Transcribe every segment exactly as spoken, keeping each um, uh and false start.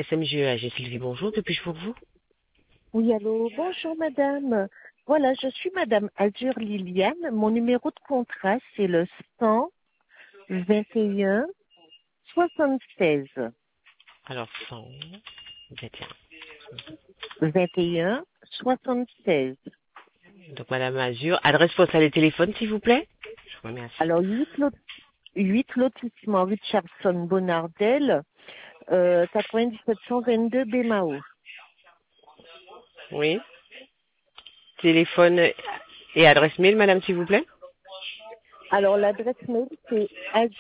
S M G E A G, Sylvie, bonjour, que puis-je pour vous? Oui, allô, bonjour madame. Voilà, je suis madame Azur Liliane. Mon numéro de contrat, c'est le cent vingt et un soixante-seize. Alors, cent vingt et un. vingt et un soixante-seize. Donc, Madame Azur, adresse postale et téléphone, s'il vous plaît. Je vous remercie. Alors, huit lotissement Richardson Bonardel, euh, quatre-vingt-dix-sept cent vingt-deux Bémao. Oui. Téléphone et adresse mail, madame, s'il vous plaît. Alors, l'adresse mail, c'est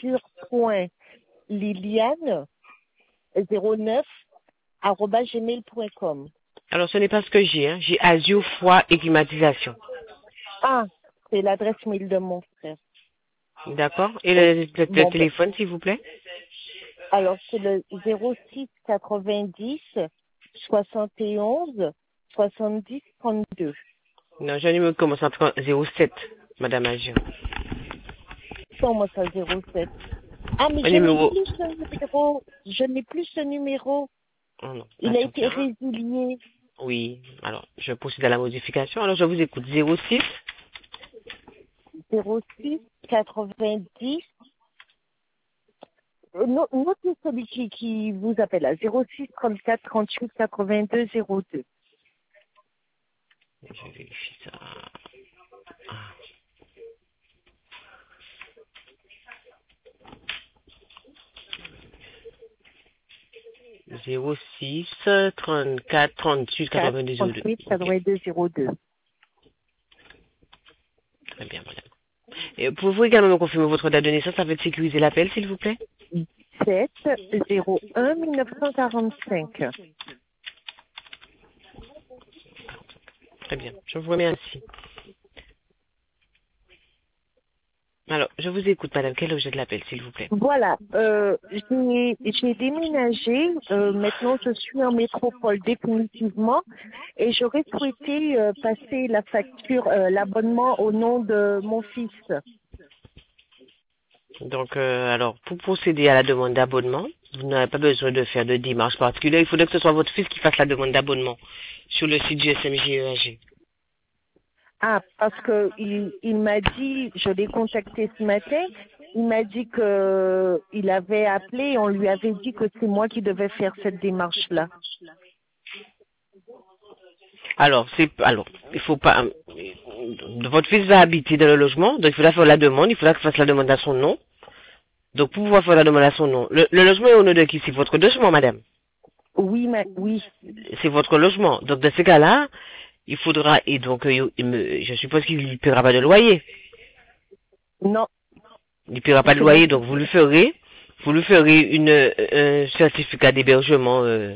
azur.liliane zéro neuf arobase gmail point com. Alors, ce n'est pas ce que j'ai, hein. J'ai Azur, froid et climatisation. Ah, c'est l'adresse mail de mon frère. D'accord. Et le, le, le Bon, téléphone, s'il vous plaît. Alors, c'est le zéro six quatre-vingt-dix soixante et onze soixante-dix trente-deux. Non, j'ai un numéro qui commence en zéro sept, Madame Azur. Comment ça, zéro sept? Ah, mais Un je numéro. n'ai plus ce numéro. Je n'ai plus ce numéro. Oh non. Il a Attendez, été hein. résilié. Oui. Alors, je procède à la modification. Alors, je vous écoute. zéro six. zéro six quatre-vingt-dix. Euh, no- Notez celui qui, qui vous appelle là. zéro six trente-quatre trente-huit quatre-vingt-deux zéro deux. Je vérifie ça. Ah. zéro six trente-quatre trente-huit quatre-vingt-deux zéro deux. trente-huit quatre-vingt-deux zéro deux. Très bien, madame. Et pouvez-vous également me confirmer votre date de naissance afin de sécuriser l'appel, s'il vous plaît? sept zéro un mille neuf cent quarante-cinq. Très bien, je vous remercie. Alors, je vous écoute, madame. Quel objet de l'appel, s'il vous plaît? Voilà, euh, j'ai j'ai déménagé. Euh, maintenant, je suis en métropole définitivement et j'aurais souhaité euh, passer la facture, euh, l'abonnement au nom de mon fils. Donc, euh, alors, pour procéder à la demande d'abonnement, vous n'avez pas besoin de faire de démarche particulière. Il faudrait que ce soit votre fils qui fasse la demande d'abonnement sur le site du S M G E A G. Ah, parce que il, il m'a dit, je l'ai contacté ce matin, il m'a dit que il avait appelé et on lui avait dit que c'est moi qui devais faire cette démarche-là. Alors, c'est, alors, il faut pas, euh, votre fils va habiter dans le logement, donc il faudra faire la demande, il faudra qu'il fasse la demande à son nom. Donc, pour pouvoir faire la demande à son nom, le, le logement est au nom de qui? C'est votre logement, madame. Oui, ma, oui. C'est votre logement. Donc, dans ces cas-là, il faudra, et donc, euh, il me- je suppose qu'il ne paiera pas de loyer. Non. Il ne paiera pas de C'est mon loyer, fils. donc vous lui ferez, vous lui ferez une, un certificat d'hébergement euh,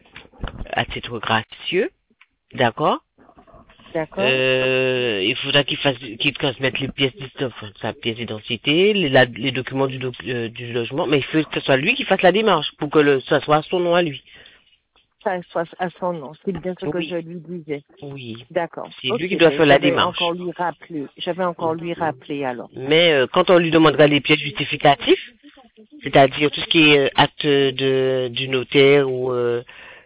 à titre gracieux, d'accord? D'accord. Euh, il faudra qu'il fasse, qu'il transmette les pièces d'identité, enfin, sa pièce d'identité, les, la- les documents du, doc- euh, du logement, mais il faut que ce soit lui qui fasse la démarche pour que le, ça soit à son nom à lui. Ça soit à son nom, c'est bien ce que Oui, je lui disais. oui. D'accord. C'est Ok, lui qui doit ben, faire je la vais démarche. encore lui rappeler. Je vais encore lui rappeler alors. Mais euh, quand on lui demandera les pièces justificatives, c'est-à-dire tout ce qui est euh, acte de, du notaire ou euh,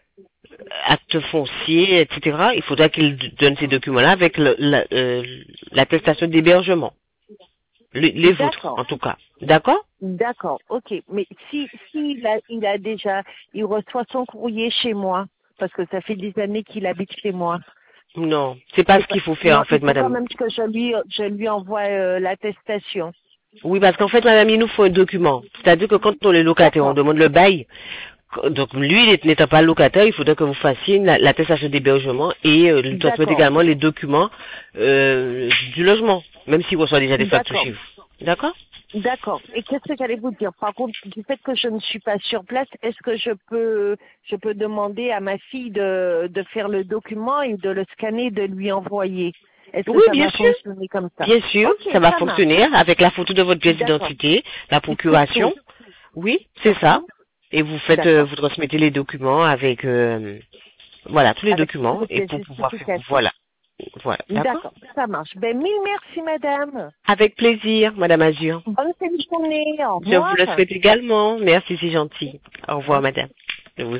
acte foncier, et cetera, il faudra qu'il donne ces documents-là avec le- la, euh, l'attestation d'hébergement. Le- les vôtres, D'accord. en tout cas. D'accord? D'accord. Ok. Mais si, si il a, il a déjà, il reçoit son courrier chez moi, parce que ça fait des années qu'il habite chez moi. Non, c'est pas C'est ce pas- qu'il faut faire non, en il fait, faut quand madame. même que je lui, je lui envoie euh, l'attestation. Oui, parce qu'en fait, madame, il nous faut un document. C'est-à-dire que quand on est locataire, on D'accord. demande le bail. Donc lui, n'étant pas locataire, il faudrait que vous fassiez la- l'attestation d'hébergement et euh, lui transmettre D'accord. également les documents euh, du logement, même s'il reçoit déjà des factures D'accord. chez vous. D'accord? D'accord. Et qu'est-ce que j'allais vous dire? Par contre, du fait que je ne suis pas sur place, est-ce que je peux, je peux demander à ma fille de, de faire le document et de le scanner, de lui envoyer? Est-ce que Oui, ça bien va sûr. fonctionner comme ça? Bien sûr, Ok, ça va ça marche. fonctionner avec la photo de votre pièce D'accord. d'identité, la C'est tout. procuration. Oui, c'est Ok. ça. Et vous faites, euh, D'accord. vous transmettez les documents avec, euh, voilà, tous les Avec documents les et pièces pour pouvoir faire, justificatives. voilà, voilà, d'accord? D'accord, ça marche. Ben, mille merci, madame. Avec plaisir, Madame Azur. Bonne fin de journée. Au Je vous revoir. le souhaite également. Merci, c'est gentil. Au revoir, Merci. Madame.